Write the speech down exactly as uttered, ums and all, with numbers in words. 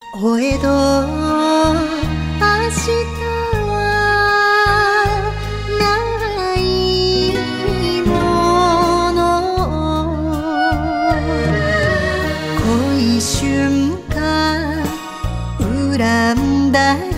お江戸明日はないもの恋瞬間恨んだ